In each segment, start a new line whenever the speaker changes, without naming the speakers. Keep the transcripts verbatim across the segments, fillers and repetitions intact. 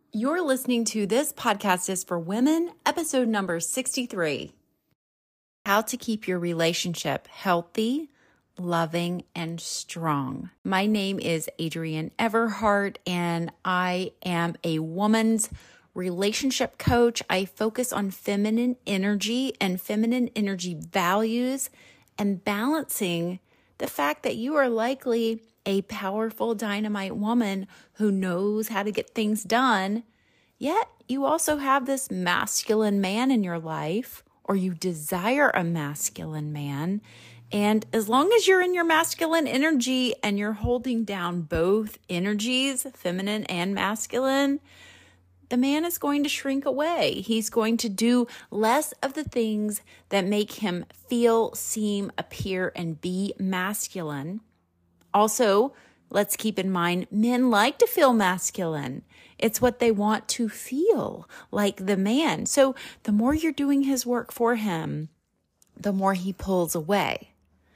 You're listening to This Podcast is for Women, episode number sixty-three. How to keep your relationship healthy, loving, and strong. My name is Adrienne Everhart, and I am a woman's relationship coach. I focus on feminine energy and feminine energy values and balancing the fact that you are likely a powerful dynamite woman who knows how to get things done, yet you also have this masculine man in your life, or you desire a masculine man. And as long as you're in your masculine energy and you're holding down both energies, feminine and masculine, the man is going to shrink away. He's going to do less of the things that make him feel, seem, appear, and be masculine. Also, let's keep in mind, men like to feel masculine. It's what they want to feel like the man. So the more you're doing his work for him, the more he pulls away.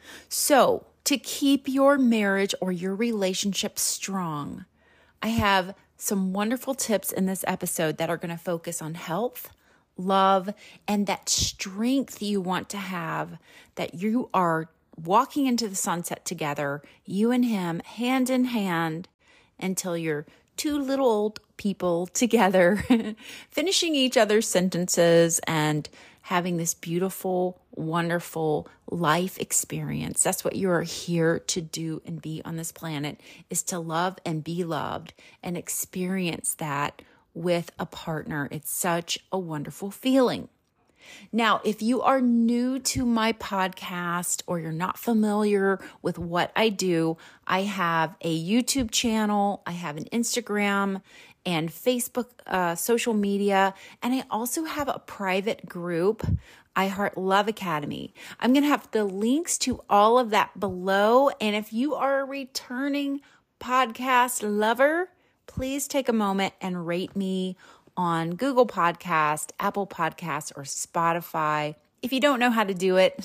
So to keep your marriage or your relationship strong, I have some wonderful tips in this episode that are going to focus on health, love, and that strength you want to have, that you are walking into the sunset together, you and him, hand in hand, until you're two little old people together, finishing each other's sentences and having this beautiful, wonderful life experience. That's what you are here to do and be on this planet, is to love and be loved and experience that with a partner. It's such a wonderful feeling. Now, if you are new to my podcast or you're not familiar with what I do, I have a YouTube channel, I have an Instagram and Facebook uh, social media, and I also have a private group, I Heart Love Academy. I'm going to have the links to all of that below, and if you are a returning podcast lover, please take a moment and rate me on Google Podcast, Apple Podcasts, or Spotify. If you don't know how to do it,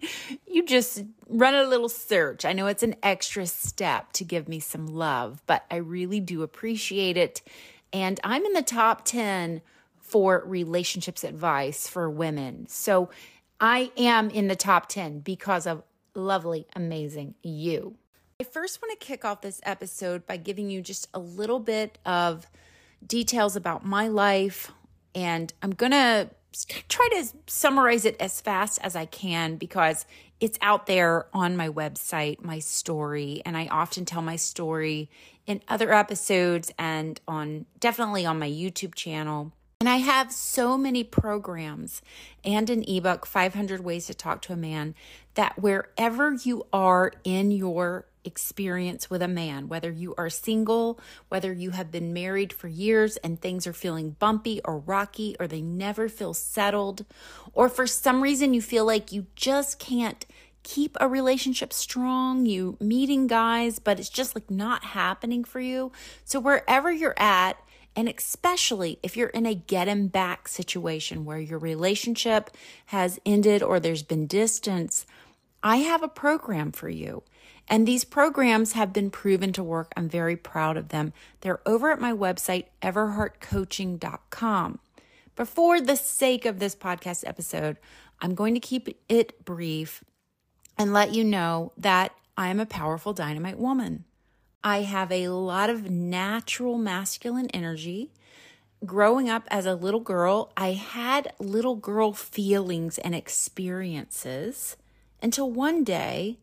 you just run a little search. I know it's an extra step to give me some love, but I really do appreciate it. And I'm in the top ten for relationships advice for women. So I am in the top ten because of lovely, amazing you. I first want to kick off this episode by giving you just a little bit of details about my life, and I'm going to try to summarize it as fast as I can because it's out there on my website, my story, and I often tell my story in other episodes and on definitely on my YouTube channel. And I have so many programs and an ebook, five hundred Ways to Talk to a Man, that wherever you are in your experience with a man, whether you are single, whether you have been married for years and things are feeling bumpy or rocky, or they never feel settled, or for some reason you feel like you just can't keep a relationship strong, you meeting guys, but it's just like not happening for you. So wherever you're at, and especially if you're in a get him back situation where your relationship has ended or there's been distance, I have a program for you. And these programs have been proven to work. I'm very proud of them. They're over at my website, everhart coaching dot com. But for the sake of this podcast episode, I'm going to keep it brief and let you know that I'm a powerful dynamite woman. I have a lot of natural masculine energy. Growing up as a little girl, I had little girl feelings and experiences until one day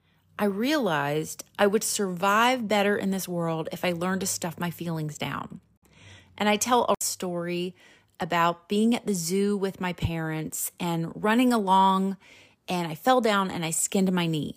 I realized I would survive better in this world if I learned to stuff my feelings down. And I tell a story about being at the zoo with my parents and running along, and I fell down and I skinned my knee.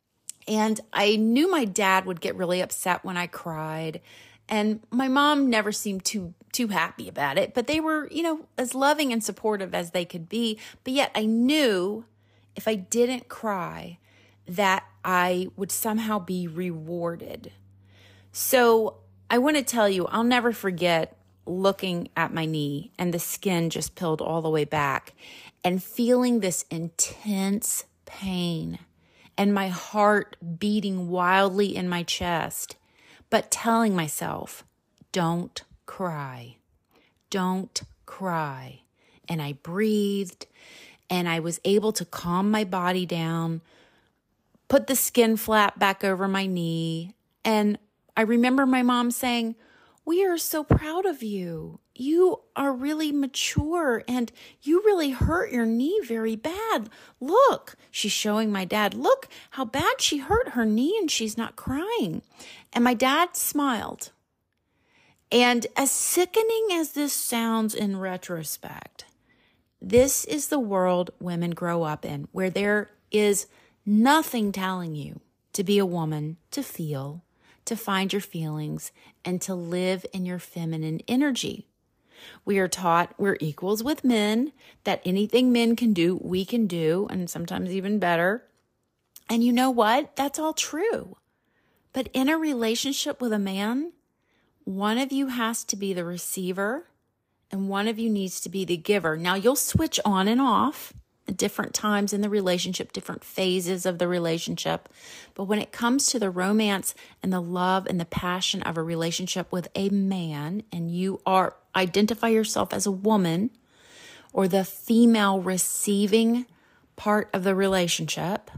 And I knew my dad would get really upset when I cried, and my mom never seemed too too happy about it, but they were, you know, as loving and supportive as they could be. But yet I knew if I didn't cry that I would somehow be rewarded. So I want to tell you, I'll never forget looking at my knee and the skin just peeled all the way back and feeling this intense pain and my heart beating wildly in my chest, but telling myself, don't cry. don't cry. And I breathed and I was able to calm my body down, put the skin flap back over my knee. And I remember my mom saying, "We are so proud of you. You are really mature and you really hurt your knee very bad. Look," she's showing my dad, "look how bad she hurt her knee and she's not crying." And my dad smiled. And as sickening as this sounds in retrospect, this is the world women grow up in, where there is nothing telling you to be a woman, to feel, to find your feelings, and to live in your feminine energy. We are taught we're equals with men, that anything men can do, we can do, and sometimes even better. And you know what? That's all true. But in a relationship with a man, one of you has to be the receiver and one of you needs to be the giver. Now, you'll switch on and off at different times in the relationship, different phases of the relationship. But when it comes to the romance and the love and the passion of a relationship with a man, and you are identify yourself as a woman or the female receiving part of the relationship,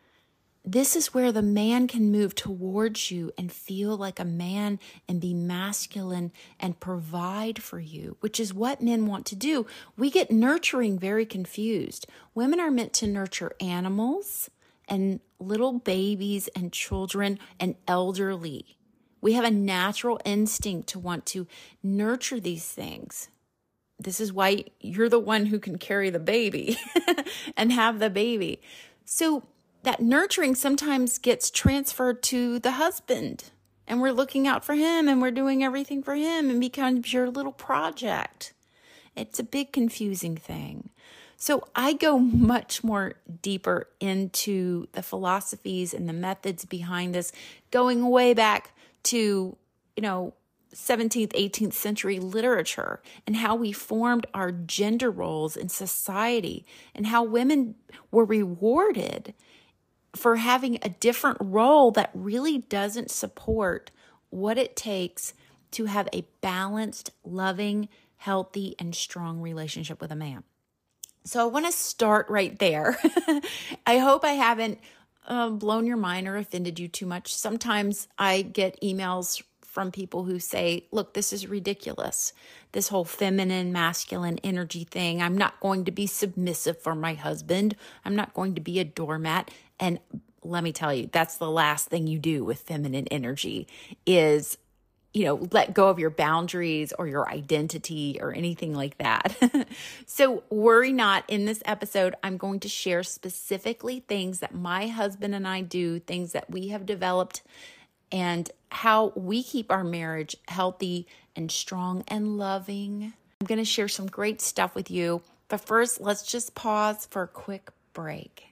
this is where the man can move towards you and feel like a man and be masculine and provide for you, which is what men want to do. We get nurturing very confused. Women are meant to nurture animals and little babies and children and elderly. We have a natural instinct to want to nurture these things. This is why you're the one who can carry the baby and have the baby. So that nurturing sometimes gets transferred to the husband, and we're looking out for him and we're doing everything for him and becomes your little project. It's a big confusing thing. So I go much more deeper into the philosophies and the methods behind this, going way back to, you know, seventeenth, eighteenth century literature and how we formed our gender roles in society and how women were rewarded for having a different role that really doesn't support what it takes to have a balanced, loving, healthy, and strong relationship with a man. So I want to start right there. I hope I haven't uh, blown your mind or offended you too much. Sometimes I get emails from people who say, look, this is ridiculous. This whole feminine, masculine energy thing. I'm not going to be submissive for my husband. I'm not going to be a doormat. And let me tell you, that's the last thing you do with feminine energy is, you know, let go of your boundaries or your identity or anything like that. So worry not. In this episode, I'm going to share specifically things that my husband and I do, things that we have developed, and how we keep our marriage healthy and strong and loving. I'm going to share some great stuff with you. But first, let's just pause for a quick break.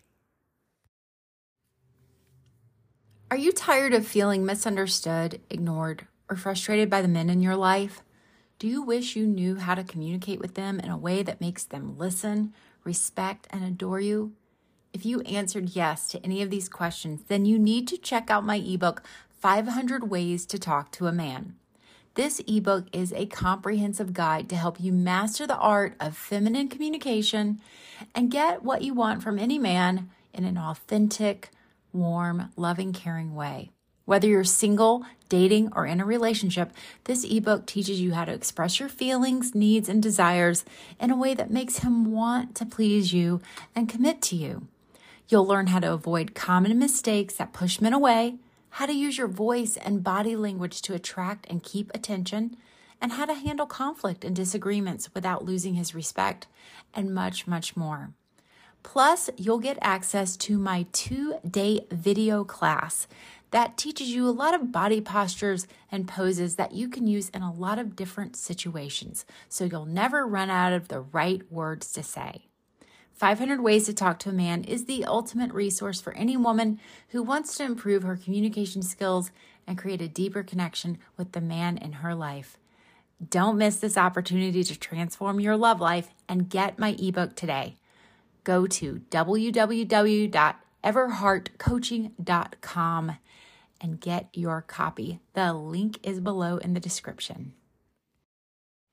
Are you tired of feeling misunderstood, ignored, or frustrated by the men in your life? Do you wish you knew how to communicate with them in a way that makes them listen, respect, and adore you? If you answered yes to any of these questions, then you need to check out my ebook, five hundred Ways to Talk to a Man. This ebook is a comprehensive guide to help you master the art of feminine communication and get what you want from any man in an authentic, warm, loving, caring way. Whether you're single, dating, or in a relationship, this ebook teaches you how to express your feelings, needs, and desires in a way that makes him want to please you and commit to you. You'll learn how to avoid common mistakes that push men away, how to use your voice and body language to attract and keep attention, and how to handle conflict and disagreements without losing his respect, and much, much more. Plus, you'll get access to my two-day video class that teaches you a lot of body postures and poses that you can use in a lot of different situations, so you'll never run out of the right words to say. five hundred Ways to Talk to a Man is the ultimate resource for any woman who wants to improve her communication skills and create a deeper connection with the man in her life. Don't miss this opportunity to transform your love life and get my ebook today. Go to w w w dot everheart coaching dot com and get your copy. The link is below in the description.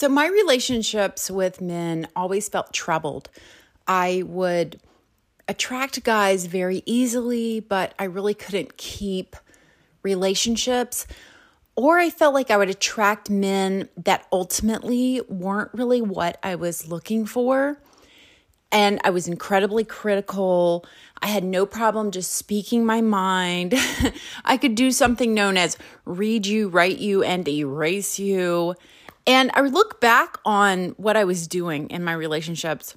So my relationships with men always felt troubled. I would attract guys very easily, but I really couldn't keep relationships. Or I felt like I would attract men that ultimately weren't really what I was looking for. And I was incredibly critical. I had no problem just speaking my mind. I could do something known as read you, write you, and erase you. And I would look back on what I was doing in my relationships.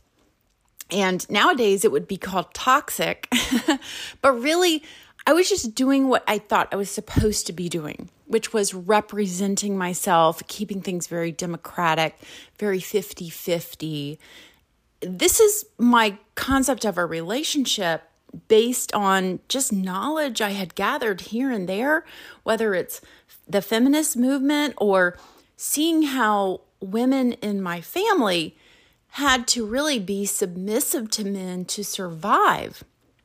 And nowadays it would be called toxic. But really, I was just doing what I thought I was supposed to be doing, which was representing myself, keeping things very democratic, very fifty-fifty. This is my concept of a relationship based on just knowledge I had gathered here and there, whether it's the feminist movement or seeing how women in my family had to really be submissive to men to survive.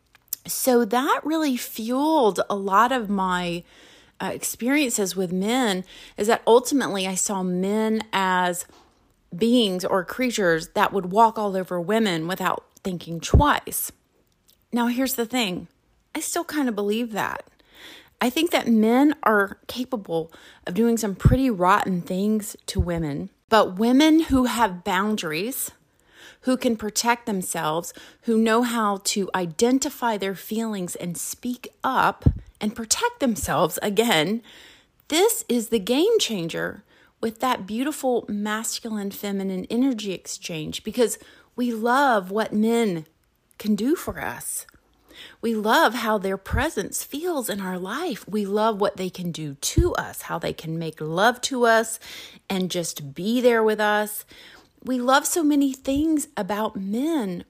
So that really fueled a lot of my uh, experiences with men, is that ultimately I saw men as beings or creatures that would walk all over women without thinking twice. Now, here's the thing. I still kind of believe that. I think that men are capable of doing some pretty rotten things to women, but women who have boundaries, who can protect themselves, who know how to identify their feelings and speak up and protect themselves, again, this is the game changer with that beautiful masculine-feminine energy exchange, because we love what men can do for us. We love how their presence feels in our life. We love what they can do to us, how they can make love to us and just be there with us. We love so many things about men,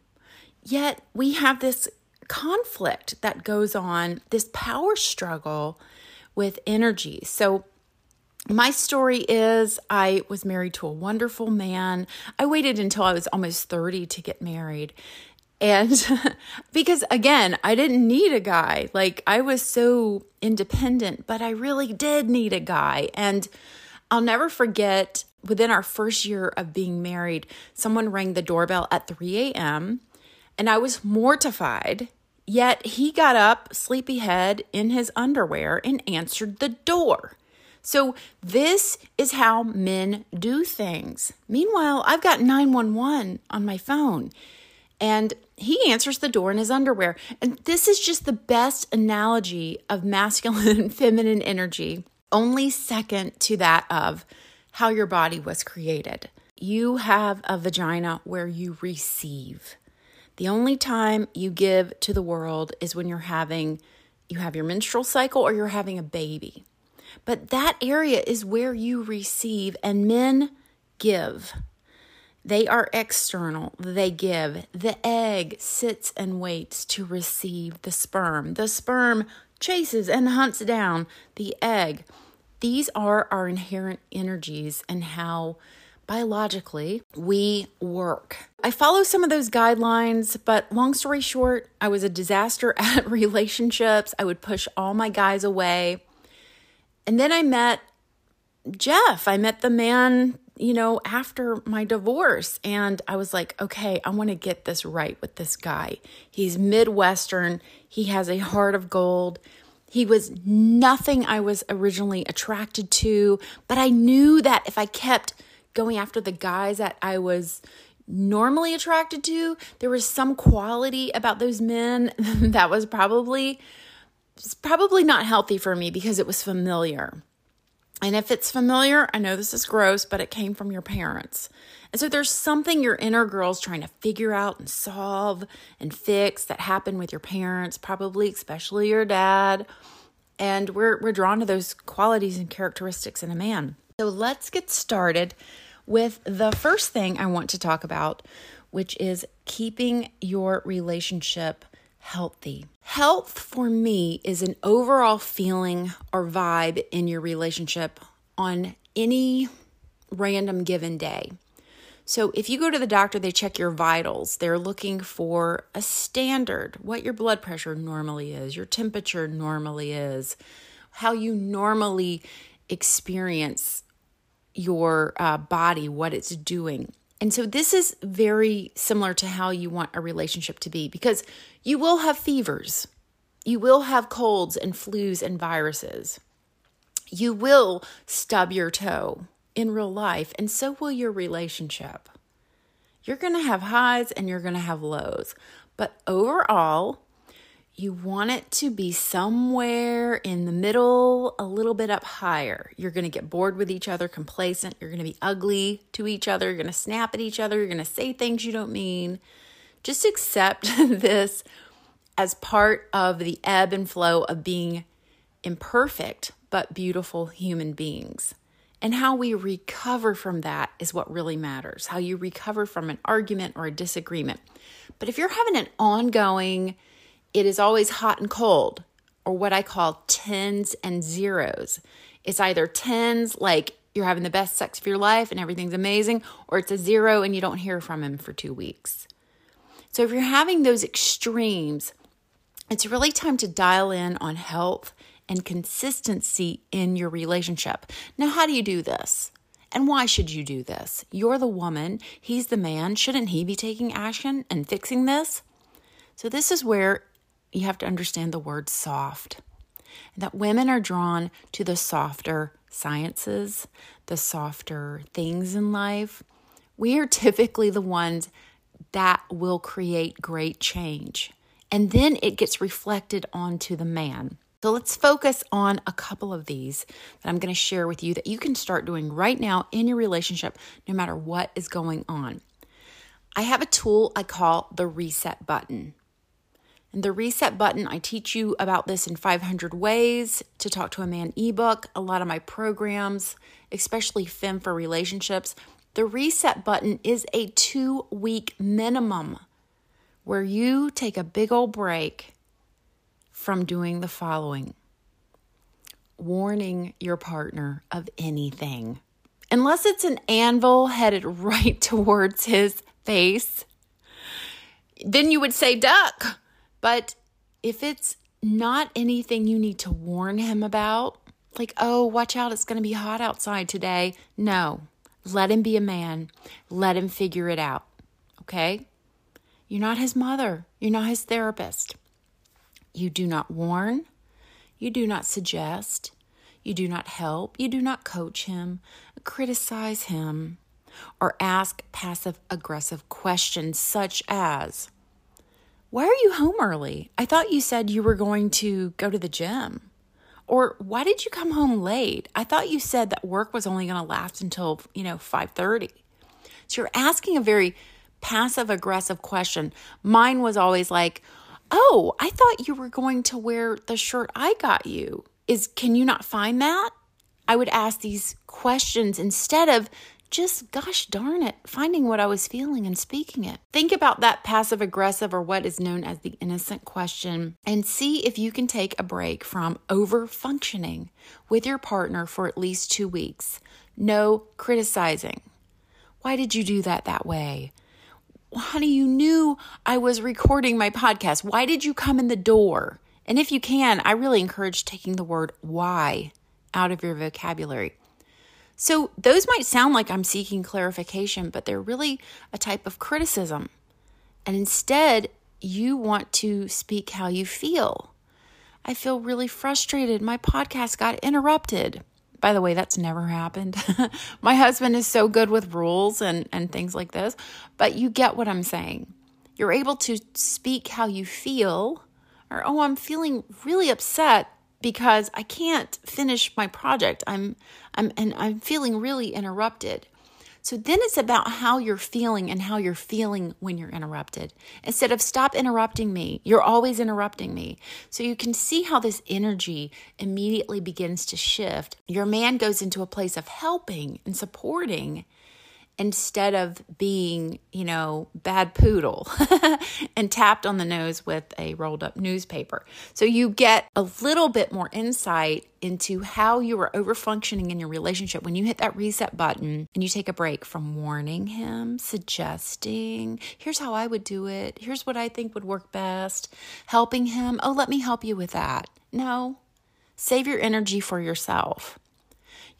yet we have this conflict that goes on, this power struggle with energy. So my story is I was married to a wonderful man. I waited until I was almost thirty to get married. And because, again, I didn't need a guy. Like, I was so independent, but I really did need a guy. And I'll never forget, within our first year of being married, someone rang the doorbell at three a.m. and I was mortified. Yet he got up, sleepyhead, in his underwear and answered the door. So this is how men do things. Meanwhile, I've got nine one one on my phone. And he answers the door in his underwear. And this is just the best analogy of masculine and feminine energy, only second to that of how your body was created. You have a vagina where you receive. The only time you give to the world is when you're having, you have your menstrual cycle or you're having a baby. But that area is where you receive, and men give. They are external. They give. The egg sits and waits to receive the sperm. The sperm chases and hunts down the egg. These are our inherent energies and how biologically we work. I follow some of those guidelines, but long story short, I was a disaster at relationships. I would push all my guys away. And then I met Jeff. I met the man, you know, after my divorce. And I was like, okay, I want to get this right with this guy. He's Midwestern. He has a heart of gold. He was nothing I was originally attracted to, but I knew that if I kept going after the guys that I was normally attracted to, there was some quality about those men that was probably, probably not healthy for me because it was familiar. And if it's familiar, I know this is gross, but it came from your parents. And so there's something your inner girl's trying to figure out and solve and fix that happened with your parents, probably especially your dad. And we're we're drawn to those qualities and characteristics in a man. So let's get started with the first thing I want to talk about, which is keeping your relationship healthy. Health for me is an overall feeling or vibe in your relationship on any random given day. So if you go to the doctor, they check your vitals. They're looking for a standard, what your blood pressure normally is, your temperature normally is, how you normally experience your uh, body, what it's doing. And so this is very similar to how you want a relationship to be, because you will have fevers. You will have colds and flus and viruses. You will stub your toe in real life, and so will your relationship. You're going to have highs and you're going to have lows. But overall, you want it to be somewhere in the middle, a little bit up higher. You're going to get bored with each other, complacent. You're going to be ugly to each other. You're going to snap at each other. You're going to say things you don't mean. Just accept this as part of the ebb and flow of being imperfect but beautiful human beings. And how we recover from that is what really matters. How you recover from an argument or a disagreement. But if you're having an ongoing, it is always hot and cold, or what I call tens and zeros. It's either tens, like you're having the best sex of your life and everything's amazing, or it's a zero and you don't hear from him for two weeks. So if you're having those extremes, it's really time to dial in on health and consistency in your relationship. Now, how do you do this? And why should you do this? You're the woman. He's the man. Shouldn't he be taking action and fixing this? So this is where you have to understand the word soft. And that women are drawn to the softer sciences, the softer things in life. We are typically the ones that will create great change. And then it gets reflected onto the man. So let's focus on a couple of these that I'm going to share with you that you can start doing right now in your relationship, no matter what is going on. I have a tool I call the reset button. And the reset button, I teach you about this in five hundred Ways to Talk to a Man ebook, a lot of my programs, especially Femme for Relationships. The reset button is a two-week minimum where you take a big old break from doing the following. Warning your partner of anything. Unless it's an anvil headed right towards his face, then you would say duck. But if it's not anything you need to warn him about, like, oh, watch out, it's going to be hot outside today. No, let him be a man. Let him figure it out, okay? You're not his mother. You're not his therapist. You do not warn. You do not suggest. You do not help. You do not coach him, criticize him, or ask passive-aggressive questions such as, why are you home early? I thought you said you were going to go to the gym. Or why did you come home late? I thought you said that work was only going to last until, you know, five thirty. So you're asking a very passive-aggressive question. Mine was always like, oh, I thought you were going to wear the shirt I got you. Is can you not find that? I would ask these questions instead of just, gosh darn it, finding what I was feeling and speaking it. Think about that passive aggressive, or what is known as the innocent question, and see if you can take a break from over functioning with your partner for at least two weeks. No criticizing. Why did you do that that way? Honey, you knew I was recording my podcast. Why did you come in the door? And if you can, I really encourage taking the word why out of your vocabulary. So those might sound like I'm seeking clarification, but they're really a type of criticism. And instead, you want to speak how you feel. I feel really frustrated. My podcast got interrupted. By the way, that's never happened. My husband is so good with rules and, and things like this, but you get what I'm saying. You're able to speak how you feel, or, oh, I'm feeling really upset because I can't finish my project. I'm, I'm, and I'm feeling really interrupted. So then it's about how you're feeling and how you're feeling when you're interrupted. Instead of stop interrupting me, you're always interrupting me. So you can see how this energy immediately begins to shift. Your man goes into a place of helping and supporting instead of being, you know, bad poodle and tapped on the nose with a rolled up newspaper. So you get a little bit more insight into how you are overfunctioning in your relationship when you hit that reset button and you take a break from warning him, suggesting, here's how I would do it. Here's what I think would work best. Helping him. Oh, let me help you with that. No, save your energy for yourself.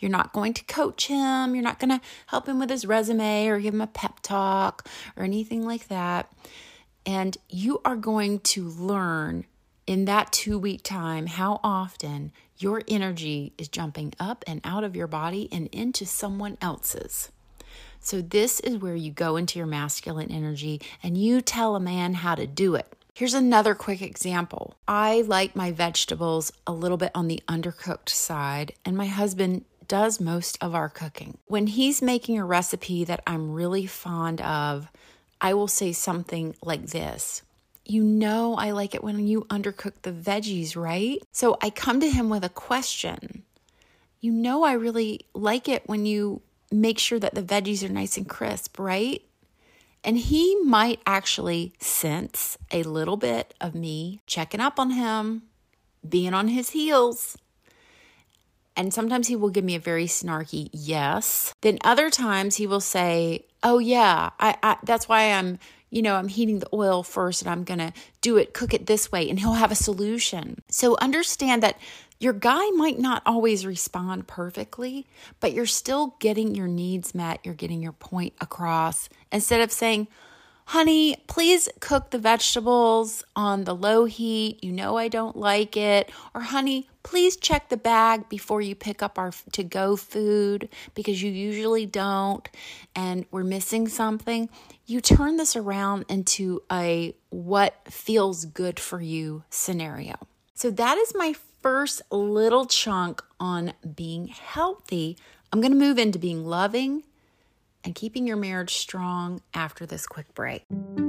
You're not going to coach him. You're not going to help him with his resume or give him a pep talk or anything like that. And you are going to learn in that two-week time how often your energy is jumping up and out of your body and into someone else's. So this is where you go into your masculine energy and you tell a man how to do it. Here's another quick example. I like my vegetables a little bit on the undercooked side, and my husband does most of our cooking. When he's making a recipe that I'm really fond of, I will say something like this. You know I like it when you undercook the veggies, right? So I come to him with a question. You know I really like it when you make sure that the veggies are nice and crisp, right? And he might actually sense a little bit of me checking up on him, being on his heels. And sometimes he will give me a very snarky yes. Then other times he will say, oh yeah, I, I that's why I'm, you know, I'm heating the oil first and I'm going to do it, cook it this way. And he'll have a solution. So understand that your guy might not always respond perfectly, but you're still getting your needs met. You're getting your point across. Instead of saying, honey, please cook the vegetables on the low heat. You know I don't like it. Or honey, please check the bag before you pick up our to-go food because you usually don't and we're missing something. You turn this around into a what feels good for you scenario. So that is my first little chunk on being healthy. I'm going to move into being loving and keeping your marriage strong after this quick break.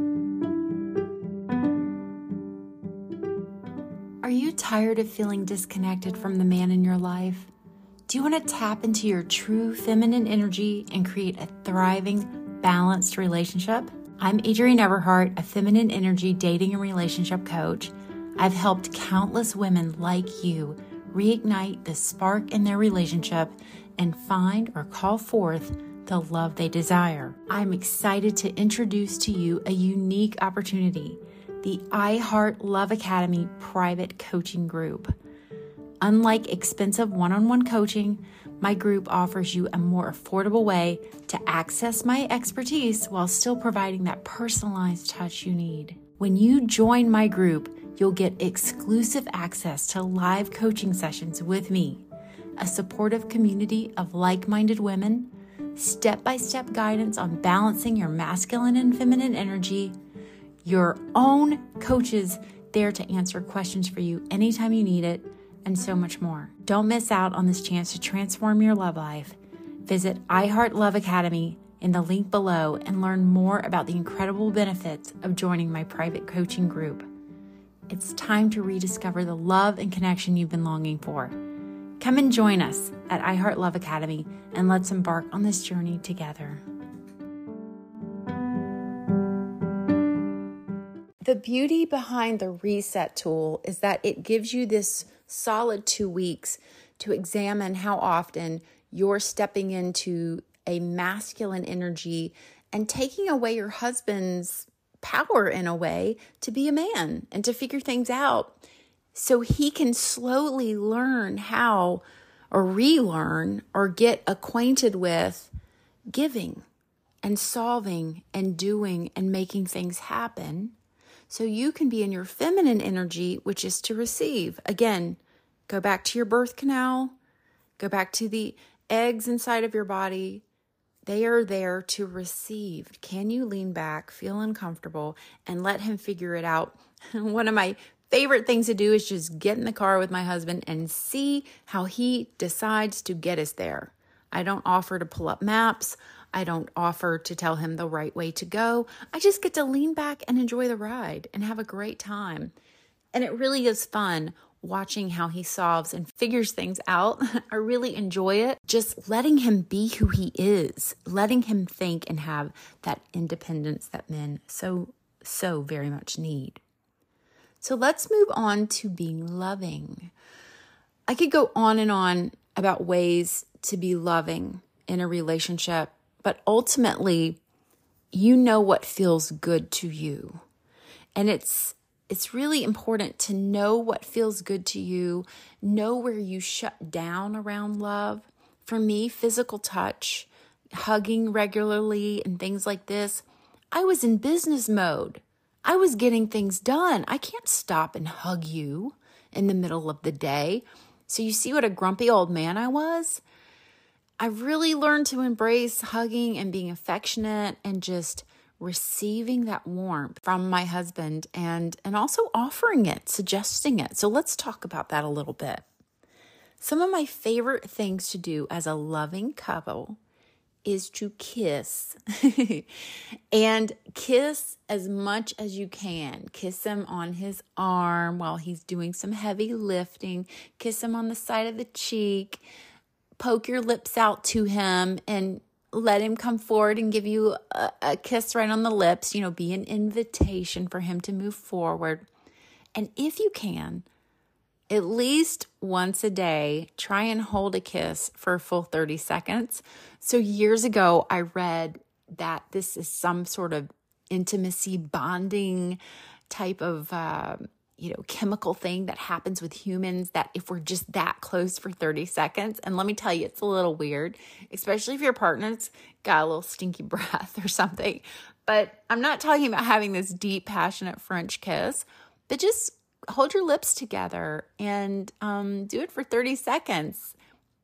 Are you tired of feeling disconnected from the man in your life? Do you want to tap into your true feminine energy and create a thriving, balanced relationship? I'm Adrienne Everhart, a feminine energy dating and relationship coach. I've helped countless women like you reignite the spark in their relationship and find or call forth the love they desire. I'm excited to introduce to you a unique opportunity, the iHeart Love Academy private coaching group. Unlike expensive one-on-one coaching, my group offers you a more affordable way to access my expertise while still providing that personalized touch you need. When you join my group, you'll get exclusive access to live coaching sessions with me, a supportive community of like-minded women, step-by-step guidance on balancing your masculine and feminine energy, your own coaches there to answer questions for you anytime you need it, and so much more. Don't miss out on this chance to transform your love life. Visit iHeart Love Academy in the link below and learn more about the incredible benefits of joining my private coaching group. It's time to rediscover the love and connection you've been longing for. Come and join us at iHeart Love Academy and let's embark on this journey together. The beauty behind the reset tool is that it gives you this solid two weeks to examine how often you're stepping into a masculine energy and taking away your husband's power in a way to be a man and to figure things out so he can slowly learn how or relearn or get acquainted with giving and solving and doing and making things happen so you can be in your feminine energy, which is to receive. Again, go back to your birth canal, go back to the eggs inside of your body. They are there to receive. Can you lean back, feel uncomfortable, and let him figure it out? One of my favorite things to do is just get in the car with my husband and see how he decides to get us there. I don't offer to pull up maps. I don't offer to tell him the right way to go. I just get to lean back and enjoy the ride and have a great time. And it really is fun watching how he solves and figures things out. I really enjoy it. Just letting him be who he is, letting him think and have that independence that men so, so very much need. So let's move on to being loving. I could go on and on about ways to be loving in a relationship, but ultimately, you know what feels good to you. And it's It's really important to know what feels good to you, know where you shut down around love. for me, physical touch, hugging regularly and things like this, I was in business mode. I was getting things done. I can't stop and hug you in the middle of the day. So you see what a grumpy old man I was? I really learned to embrace hugging and being affectionate and just receiving that warmth from my husband and, and also offering it, suggesting it. So let's talk about that a little bit. Some of my favorite things to do as a loving couple is to kiss and kiss as much as you can. Kiss him on his arm while he's doing some heavy lifting. Kiss him on the side of the cheek. Poke your lips out to him and let him come forward and give you a, a kiss right on the lips. You know, be an invitation for him to move forward. And if you can, at least once a day, try and hold a kiss for a full thirty seconds. So years ago, I read that this is some sort of intimacy bonding type of, uh, you know, chemical thing that happens with humans, that if we're just that close for thirty seconds, and let me tell you, it's a little weird, especially if your partner's got a little stinky breath or something. But I'm not talking about having this deep, passionate French kiss, but just hold your lips together and um, do it for thirty seconds.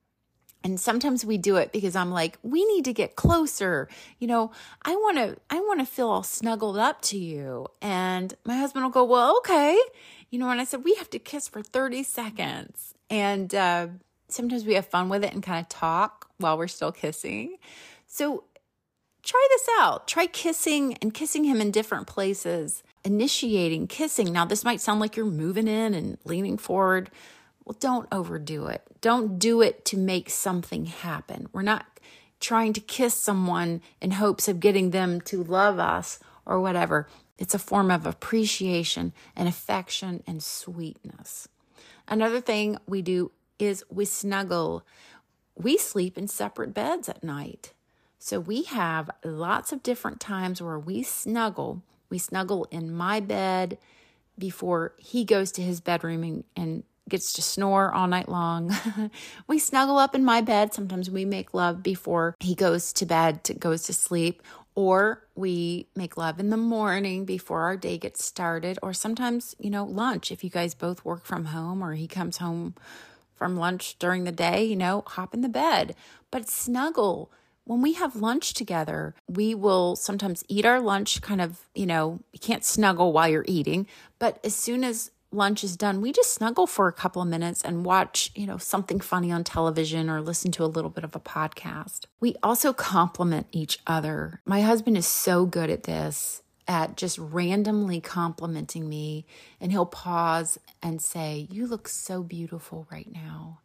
And sometimes we do it because I'm like, we need to get closer. You know, I want to, I want to feel all snuggled up to you. And my husband will go, well, okay. You know, and I said, we have to kiss for thirty seconds. And uh, sometimes we have fun with it and kind of talk while we're still kissing. So try this out. Try kissing and kissing him in different places. Initiating kissing. Now, this might sound like you're moving in and leaning forward. Well, don't overdo it. Don't do it to make something happen. We're not trying to kiss someone in hopes of getting them to love us or whatever. It's a form of appreciation and affection and sweetness. Another thing we do is we snuggle. We sleep in separate beds at night. So we have lots of different times where we snuggle. We snuggle in my bed before he goes to his bedroom and, and gets to snore all night long. We snuggle up in my bed. Sometimes we make love before he goes to bed, to, goes to sleep, or we make love in the morning before our day gets started, or sometimes, you know, lunch. If you guys both work from home or he comes home from lunch during the day, you know, hop in the bed. But snuggle. When we have lunch together, we will sometimes eat our lunch kind of, you know, you can't snuggle while you're eating, but as soon as lunch is done, we just snuggle for a couple of minutes and watch, you know, something funny on television or listen to a little bit of a podcast. We also compliment each other. My husband is so good at this, at just randomly complimenting me, and he'll pause and say, "You look so beautiful right now."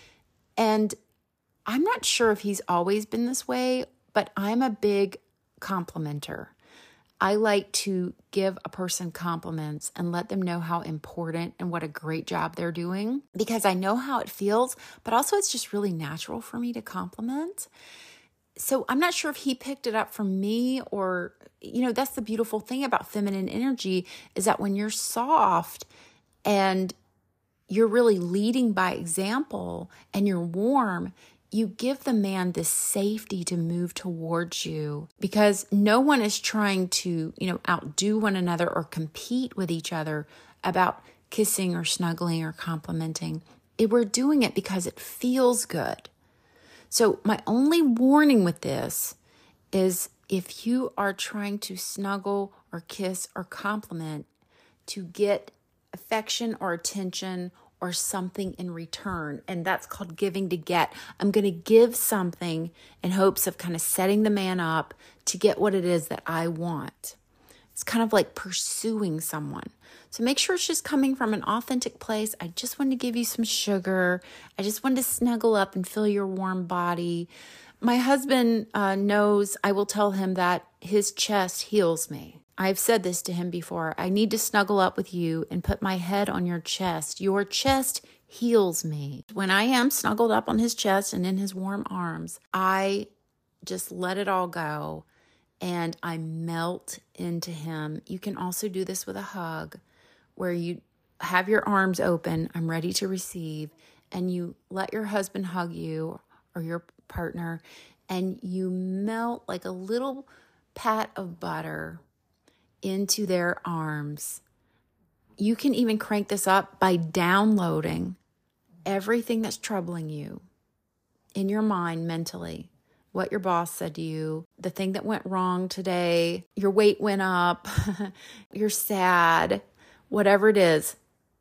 And I'm not sure if he's always been this way, but I'm a big complimenter. I like to give a person compliments and let them know how important and what a great job they're doing, because I know how it feels, but also it's just really natural for me to compliment. So I'm not sure if he picked it up from me, or, you know, that's the beautiful thing about feminine energy, is that when you're soft and you're really leading by example and you're warm, you give the man this safety to move towards you, because no one is trying to, you know, outdo one another or compete with each other about kissing or snuggling or complimenting. It, we're doing it because it feels good. So my only warning with this is, if you are trying to snuggle or kiss or compliment to get affection or attention or something in return, and that's called giving to get. I'm going to give something in hopes of kind of setting the man up to get what it is that I want. It's kind of like pursuing someone. So make sure it's just coming from an authentic place. I just wanted to give you some sugar. I just wanted to snuggle up and feel your warm body. My husband uh, knows I will tell him that his chest heals me. I've said this to him before. I need to snuggle up with you and put my head on your chest. Your chest heals me. When I am snuggled up on his chest and in his warm arms, I just let it all go and I melt into him. You can also do this with a hug, where you have your arms open, I'm ready to receive, and you let your husband hug you, or your partner and you melt like a little pat of butter into their arms. You can even crank this up by downloading everything that's troubling you in your mind mentally. What your boss said to you, the thing that went wrong today, your weight went up, you're sad, whatever it is.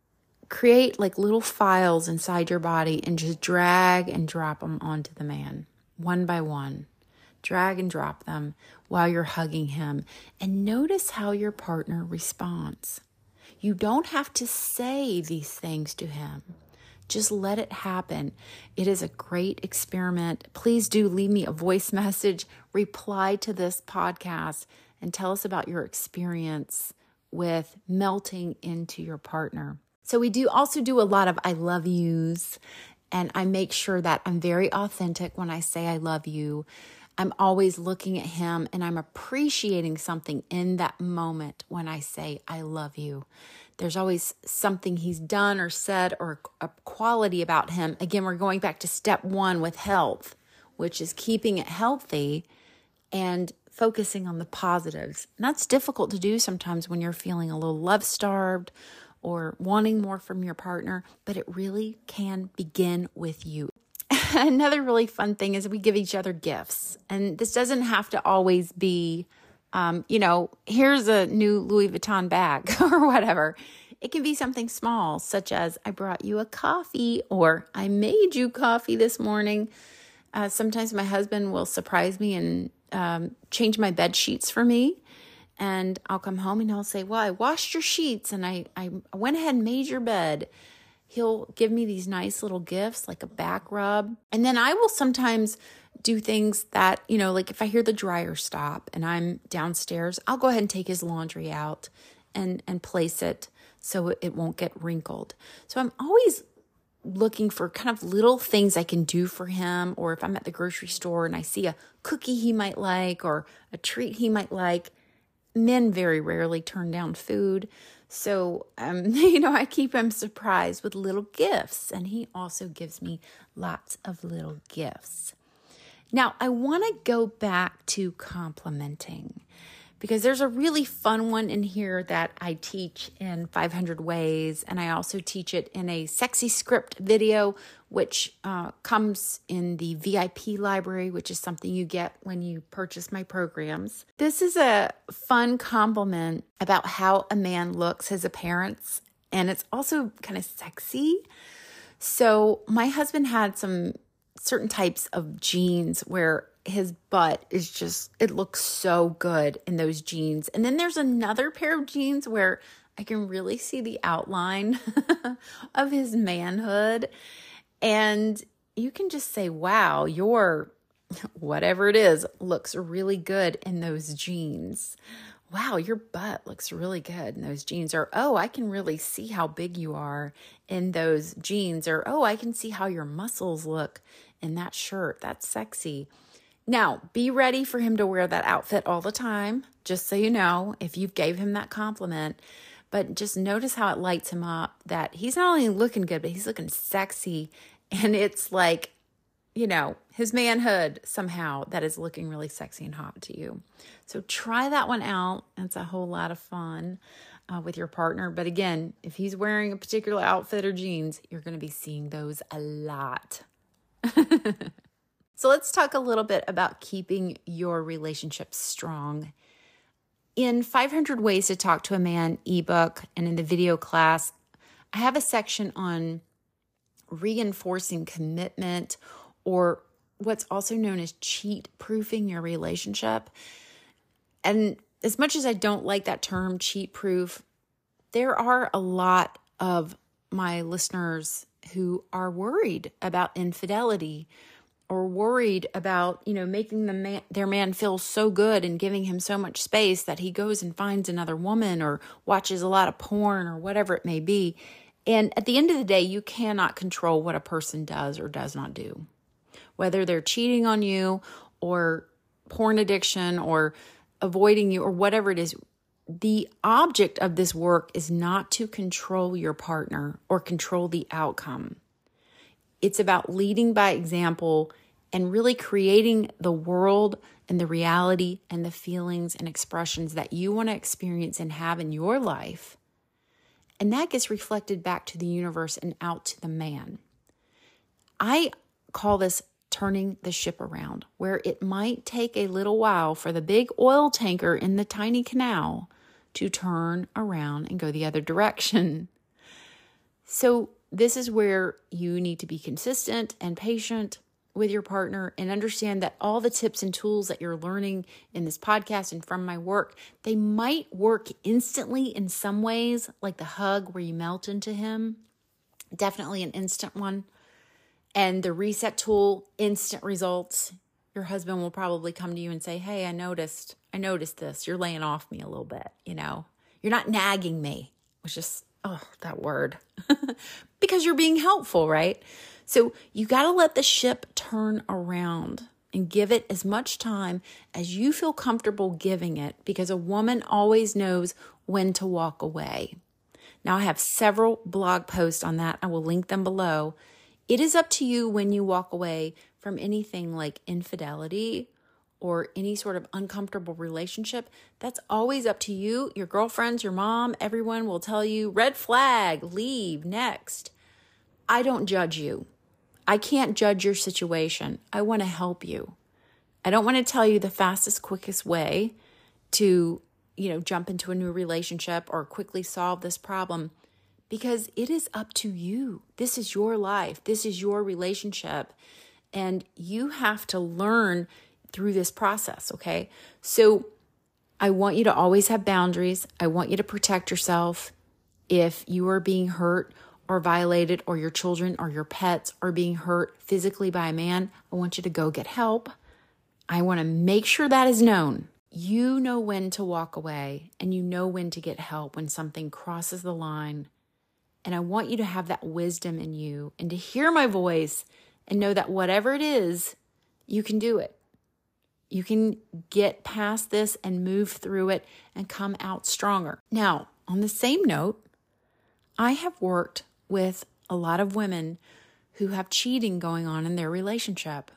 Create like little files inside your body and just drag and drop them onto the man one by one. Drag and drop them while you're hugging him and notice how your partner responds. You don't have to say these things to him. Just let it happen. It is a great experiment. Please do leave me a voice message, reply to this podcast, and tell us about your experience with melting into your partner. So we do also do a lot of I love yous, and I make sure that I'm very authentic when I say I love you. I'm always looking at him and I'm appreciating something in that moment when I say I love you. There's always something he's done or said or a quality about him. Again, we're going back to step one with health, which is keeping it healthy and focusing on the positives. And that's difficult to do sometimes when you're feeling a little love-starved or wanting more from your partner, but it really can begin with you. Another really fun thing is we give each other gifts. And this doesn't have to always be, um, you know, here's a new Louis Vuitton bag or whatever. It can be something small, such as I brought you a coffee or I made you coffee this morning. Uh, sometimes my husband will surprise me and um, change my bed sheets for me. And I'll come home and he'll say, well, I washed your sheets and I, I went ahead and made your bed. He'll give me these nice little gifts like a back rub. And then I will sometimes do things that, you know, like if I hear the dryer stop and I'm downstairs, I'll go ahead and take his laundry out and, and place it so it won't get wrinkled. So I'm always looking for kind of little things I can do for him. Or if I'm at the grocery store and I see a cookie he might like or a treat he might like. Men very rarely turn down food. So, um, you know, I keep him surprised with little gifts. And he also gives me lots of little gifts. Now, I want to go back to complimenting because there's a really fun one in here that I teach in five hundred ways. And I also teach it in a sexy script video, which uh, comes in the V I P library, which is something you get when you purchase my programs. This is a fun compliment about how a man looks, his appearance, and it's also kind of sexy. So my husband had some certain types of jeans where his butt is just, it looks so good in those jeans. And then there's another pair of jeans where I can really see the outline of his manhood. And you can just say, wow, your whatever it is looks really good in those jeans. Wow, your butt looks really good in those jeans. Or, oh, I can really see how big you are in those jeans. Or, oh, I can see how your muscles look in that shirt. That's sexy. Now, be ready for him to wear that outfit all the time, just so you know, if you've gave him that compliment. But just notice how it lights him up that he's not only looking good, but he's looking sexy. And it's like, you know, his manhood somehow that is looking really sexy and hot to you. So try that one out. It's a whole lot of fun uh, with your partner. But again, if he's wearing a particular outfit or jeans, you're going to be seeing those a lot. So let's talk a little bit about keeping your relationship strong. In five hundred Ways to Talk to a Man ebook and in the video class, I have a section on reinforcing commitment, or what's also known as cheat-proofing your relationship. And as much as I don't like that term, cheat-proof, there are a lot of my listeners who are worried about infidelity or worried about, you know, making the man, their man feel so good and giving him so much space that he goes and finds another woman or watches a lot of porn or whatever it may be. And at the end of the day, you cannot control what a person does or does not do. Whether they're cheating on you or porn addiction or avoiding you or whatever it is, the object of this work is not to control your partner or control the outcome. It's about leading by example and really creating the world and the reality and the feelings and expressions that you want to experience and have in your life. And that gets reflected back to the universe and out to the man. I call this turning the ship around, where it might take a little while for the big oil tanker in the tiny canal to turn around and go the other direction. So this is where you need to be consistent and patient with your partner and understand that all the tips and tools that you're learning in this podcast and from my work, they might work instantly in some ways, like the hug where you melt into him, definitely an instant one. And the reset tool, instant results. Your husband will probably come to you and say, hey, I noticed, I noticed this. You're laying off me a little bit, you know. You're not nagging me, which is, oh, that word. Because you're being helpful, right? So you got to let the ship turn around and give it as much time as you feel comfortable giving it, because a woman always knows when to walk away. Now, I have several blog posts on that. I will link them below. It is up to you when you walk away from anything like infidelity or any sort of uncomfortable relationship. That's always up to you. Your girlfriends, your mom, everyone will tell you, red flag, leave, next. I don't judge you. I can't judge your situation. I want to help you. I don't want to tell you the fastest, quickest way to, you know, jump into a new relationship or quickly solve this problem, because it is up to you. This is your life. This is your relationship. And you have to learn through this process, okay? So I want you to always have boundaries. I want you to protect yourself. If you are being hurt or violated, or your children or your pets are being hurt physically by a man, I want you to go get help. I want to make sure that is known. You know when to walk away, and you know when to get help when something crosses the line. And I want you to have that wisdom in you and to hear my voice and know that whatever it is, you can do it. You can get past this and move through it and come out stronger. Now, on the same note, I have worked with a lot of women who have cheating going on in their relationship,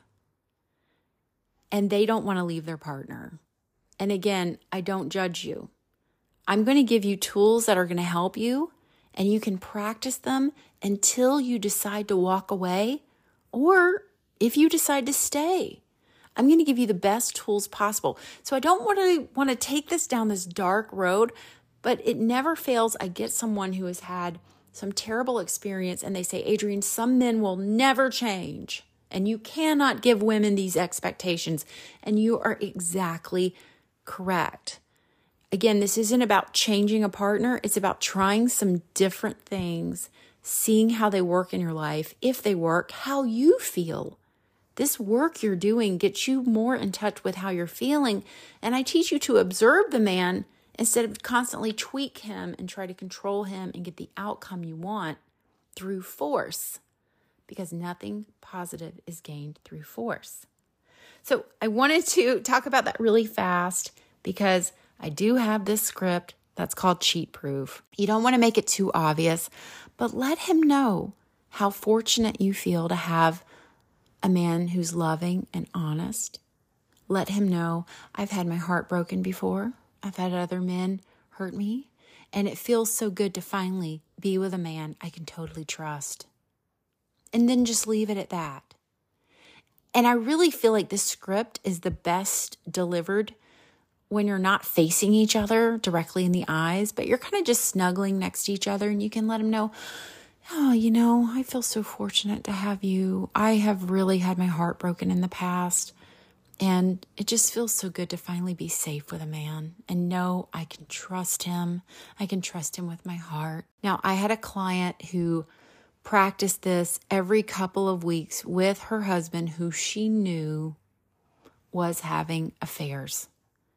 and they don't want to leave their partner. And again, I don't judge you. I'm going to give you tools that are going to help you, and you can practice them until you decide to walk away, or if you decide to stay. I'm going to give you the best tools possible. So I don't want to want to take this down this dark road, but it never fails. I get someone who has had some terrible experience and they say, Adrienne, some men will never change, and you cannot give women these expectations. And you are exactly correct. Again, this isn't about changing a partner. It's about trying some different things, seeing how they work in your life, if they work, how you feel. This work you're doing gets you more in touch with how you're feeling. And I teach you to observe the man instead of constantly tweak him and try to control him and get the outcome you want through force, because nothing positive is gained through force. So I wanted to talk about that really fast because I do have this script that's called Cheat Proof. You don't want to make it too obvious, but let him know how fortunate you feel to have a man who's loving and honest. Let him know, I've had my heart broken before. I've had other men hurt me, and it feels so good to finally be with a man I can totally trust. And then just leave it at that. And I really feel like this script is the best delivered when you're not facing each other directly in the eyes, but you're kind of just snuggling next to each other, and you can let them know, oh, you know, I feel so fortunate to have you. I have really had my heart broken in the past, and it just feels so good to finally be safe with a man and know I can trust him. I can trust him with my heart. Now, I had a client who practiced this every couple of weeks with her husband, who she knew was having affairs.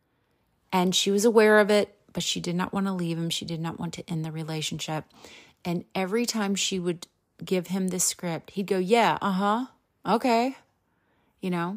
And she was aware of it, but she did not want to leave him. She did not want to end the relationship. And every time she would give him this script, he'd go, yeah, uh-huh, okay, you know.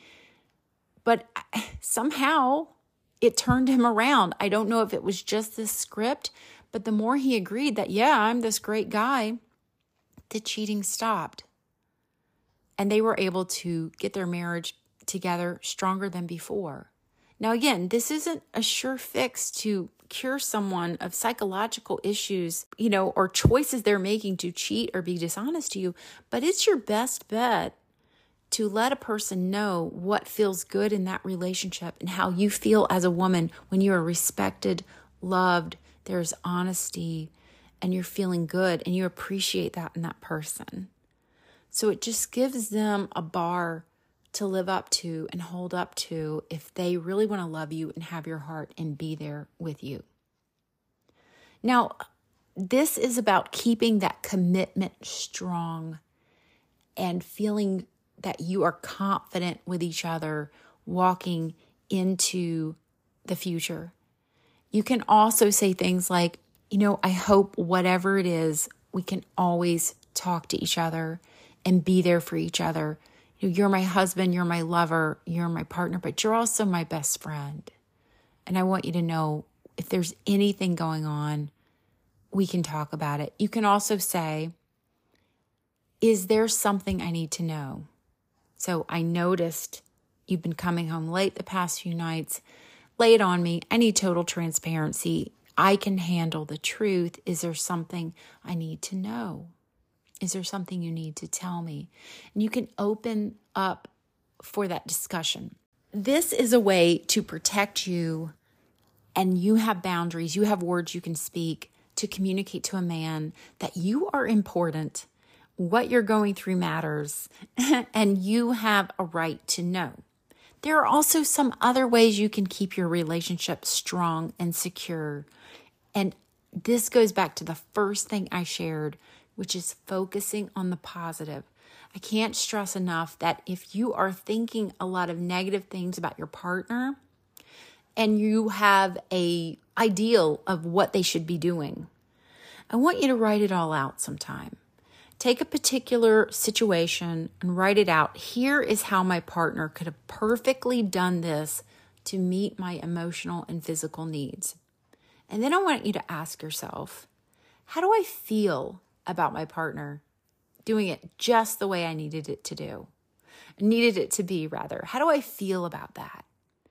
But somehow it turned him around. I don't know if it was just this script, but the more he agreed that, yeah, I'm this great guy, the cheating stopped. and they were able to get their marriage together stronger than before. Now, again, this isn't a sure fix to cure someone of psychological issues, you know, or choices they're making to cheat or be dishonest to you, but it's your best bet to let a person know what feels good in that relationship and how you feel as a woman when you are respected, loved, there's honesty, and you're feeling good and you appreciate that in that person. So it just gives them a bar to live up to and hold up to if they really want to love you and have your heart and be there with you. Now, this is about keeping that commitment strong and feeling that you are confident with each other walking into the future. You can also say things like, you know, I hope whatever it is, we can always talk to each other and be there for each other. You know, you're my husband, you're my lover, you're my partner, but you're also my best friend. And I want you to know if there's anything going on, we can talk about it. You can also say, is there something I need to know? So I noticed you've been coming home late the past few nights. Lay it on me. I need total transparency. I can handle the truth. Is there something I need to know? Is there something you need to tell me? And you can open up for that discussion. This is a way to protect you, and you have boundaries. You have words you can speak to communicate to a man that you are important. What you're going through matters, and you have a right to know. There are also some other ways you can keep your relationship strong and secure. And this goes back to the first thing I shared, which is focusing on the positive. I can't stress enough that if you are thinking a lot of negative things about your partner and you have an ideal of what they should be doing, I want you to write it all out sometime. Take a particular situation and write it out. Here is how my partner could have perfectly done this to meet my emotional and physical needs. And then I want you to ask yourself, how do I feel about my partner doing it just the way I needed it to do? Needed it to be, rather. How do I feel about that?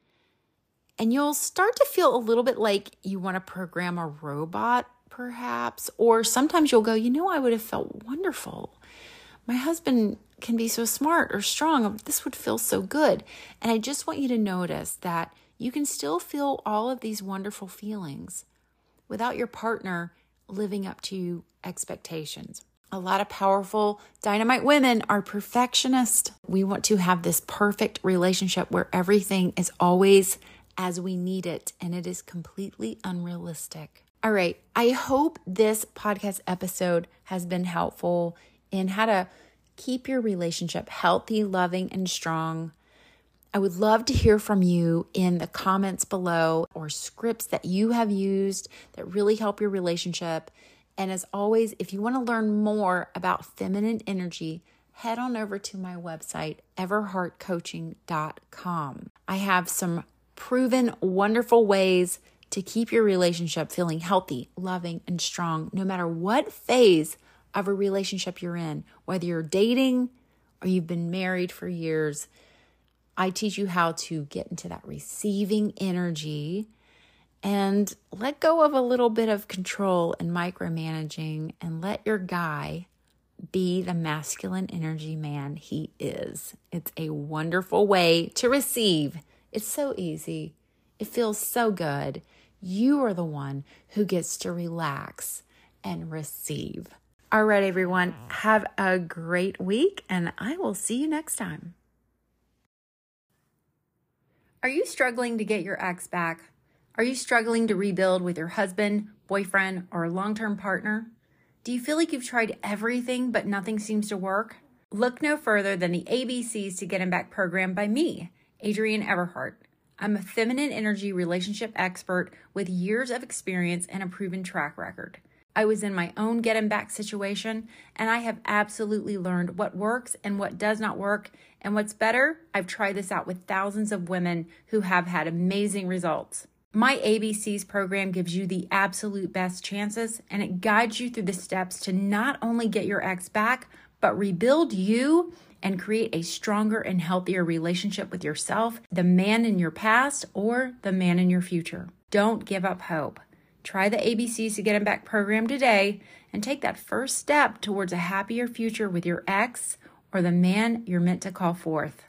And you'll start to feel a little bit like you want to program a robot, perhaps, or sometimes you'll go, you know, I would have felt wonderful. My husband can be so smart or strong. This would feel so good. And I just want you to notice that you can still feel all of these wonderful feelings without your partner living up to expectations. A lot of powerful dynamite women are perfectionists. We want to have this perfect relationship where everything is always as we need it, and it is completely unrealistic. All right, I hope this podcast episode has been helpful in how to keep your relationship healthy, loving, and strong. I would love to hear from you in the comments below or scripts that you have used that really help your relationship. And as always, if you want to learn more about feminine energy, head on over to my website, everheart coaching dot com. I have some proven wonderful ways to keep your relationship feeling healthy, loving, and strong, no matter what phase of a relationship you're in, whether you're dating or you've been married for years. I teach you how to get into that receiving energy and let go of a little bit of control and micromanaging and let your guy be the masculine energy man he is. It's a wonderful way to receive. It's so easy. It feels so good. You are the one who gets to relax and receive. All right, everyone, have a great week, and I will see you next time. Are you struggling to get your ex back? Are you struggling to rebuild with your husband, boyfriend, or long-term partner? Do you feel like you've tried everything but nothing seems to work? Look no further than the A B Cs to Get Him Back program by me, Adrienne Everhart. I'm a feminine energy relationship expert with years of experience and a proven track record. I was in my own Get Him Back situation, and I have absolutely learned what works and what does not work. And what's better, I've tried this out with thousands of women who have had amazing results. My A B Cs program gives you the absolute best chances, and it guides you through the steps to not only get your ex back, but rebuild you and create a stronger and healthier relationship with yourself, the man in your past, or the man in your future. Don't give up hope. Try the A B Cs to Get 'Em Back program today and take that first step towards a happier future with your ex or the man you're meant to call forth.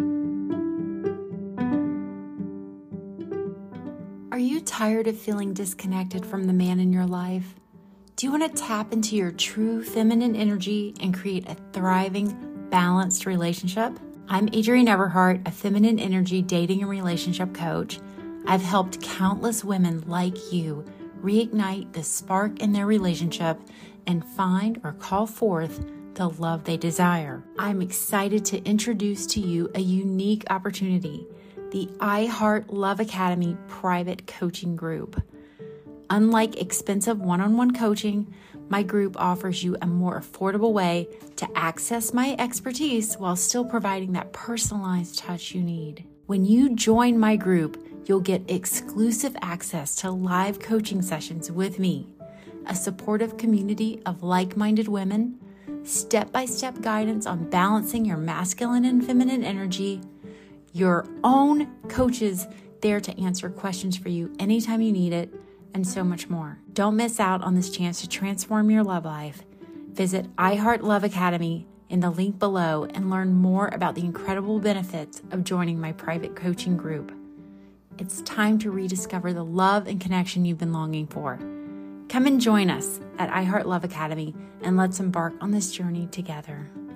Are you tired of feeling disconnected from the man in your life? Do you want to tap into your true feminine energy and create a thriving, balanced relationship? I'm Adrienne Everhart, a feminine energy dating and relationship coach. I've helped countless women like you reignite the spark in their relationship and find or call forth the love they desire. I'm excited to introduce to you a unique opportunity, the iHeart Love Academy private coaching group. Unlike expensive one-on-one coaching, my group offers you a more affordable way to access my expertise while still providing that personalized touch you need. When you join my group, you'll get exclusive access to live coaching sessions with me, a supportive community of like-minded women, step-by-step guidance on balancing your masculine and feminine energy, your own coaches there to answer questions for you anytime you need it, and so much more. Don't miss out on this chance to transform your love life. Visit iHeart Love Academy in the link below and learn more about the incredible benefits of joining my private coaching group. It's time to rediscover the love and connection you've been longing for. Come and join us at iHeart Love Academy and let's embark on this journey together.